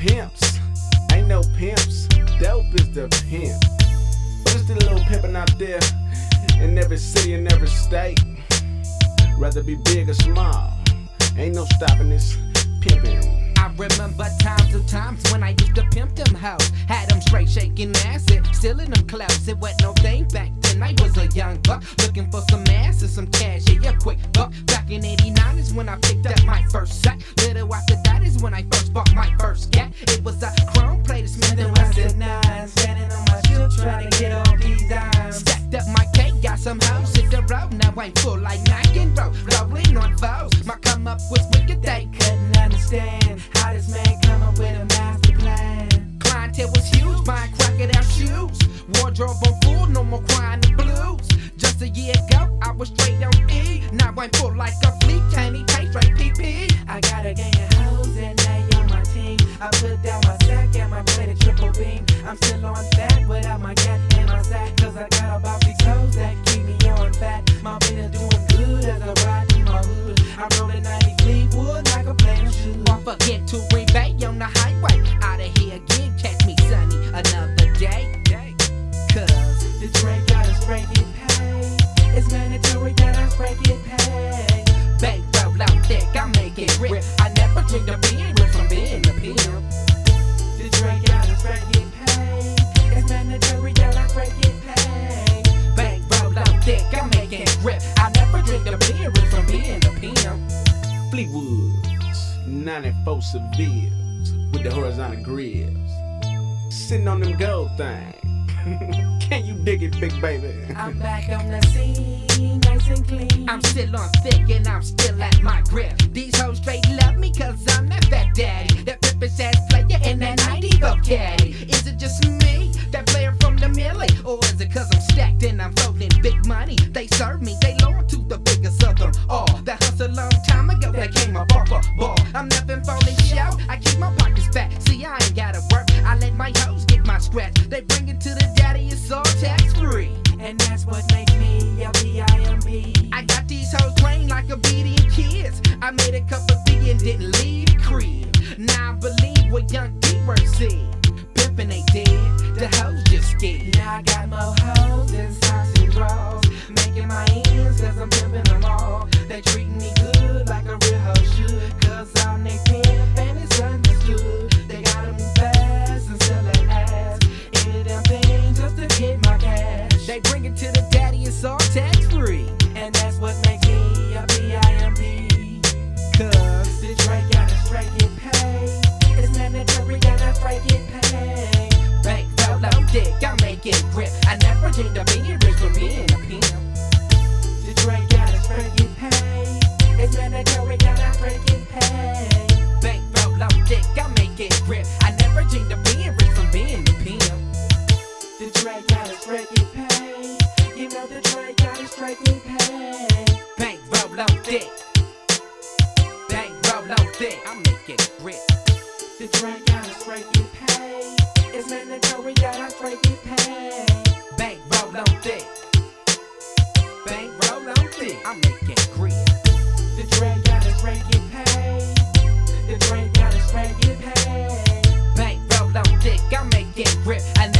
pimps. Ain't no pimps. Dope is the pimp. But it's the little pimpin' out there in every city and every state. Rather be big or small. Ain't no stopping this pimpin'. I remember times and times when I used to pimp them hoes. Had them straight shaking acid, stealing them clothes. It wasn't no thing back then. I was a young buck looking for some ass and some cash. Yeah, quick buck. Back in '89 is when I picked up my first sack. Little after that is when I first bought my first cat. It was a chrome plated Smith & Wesson 9. Standing on my shoe trying to get all these dimes. Stacked up my cake, got some hoes hit the road. Now I'm full like Nike and Roll. Rolling on foes. My come up was wicked, they couldn't understand how this man come up with a master plan. Clientele was huge, buying crocodile shoes. Wardrobe on full, no more crying the blues. Just a year ago, I was straight on E. Now I'm full like a fleet, candy taste straight PP. I got a gang of hoes and they on my team. I put down my sack and my plate a triple beam. I'm still on fat without my cat in my sack. Cause I got about 6 hoes that keep me on fat. My business doing good as I ride through my hood. I'm rolling 90 Fleetwood like a player should. Won't forget to Green Bay on the highway. Out of here again, catch me sunny another day. Cause the Drake gotta straight get paid. It's mandatory that I straight get paid. Bankroll out thick, I make it rip. I never drink the beer from being a pimp. The Drake gotta straight get paid. It's mandatory that I straight get paid. Bankroll out thick, I make it rip. I never drink the beer from being a pimp. Fleetwoods, 94 Sevilles with the horizontal grills. Sitting on them gold things. Can you dig it, big baby? I'm back on the scene, nice and clean. I'm still on thick and I'm still at my grip. These hoes straight love me cause I'm that fat daddy. That pimpin' ass player and that 90 vote caddy. Is it just me, that player from the millie? Or is it cause I'm stacked and I'm floating big money? They serve me, they loyal to the biggest of them all. That hustle a long time ago, that came up off a ball. I'm nothing falling show, I keep my pockets fat. See, I ain't gotta work, I let my hoes get my scratch. They bring it to the daddy, it's all tax free. And that's what makes me a PIMP. I got these hoes trained like a BD and kids. I made a cup of tea and didn't leave the crib. Now I believe what young D-Word said. Pimpin' ain't dead, the hoes just scared. Now I got more hoes than socks and drawers. Making my ends cause I'm pimpin' them all. They treat me good like a real hoe should. Cause I'm they pimp and it's understood. They gotta move fast and sell that ass. Any of them things just to get my cash. They bring it to the daddy, it's all tax free. And that's what makes me a PIMP. Cause the Drake gotta straight get paid. It's mandatory gotta straight get paid. Bankroll on dick, I make it grip. I never dreamed of being rich from being a pimp. The Drake gotta straight get paid. It's mandatory gotta straight get paid. Bankroll on dick, I make it grip. I never dreamed of being rich from being a pimp. The Drake gotta straight get paid. You know the Drake gotta straight get paid. Bankroll on dick. Bankroll on dick, I make it grip. The Drake gotta straight get paid. It's mandatory that I straight get paid. Bankroll on dick. Bankroll on dick, I make it grip. The Drake gotta straight get paid. The Drake gotta straight get paid. Bankroll on dick, I make it grip. I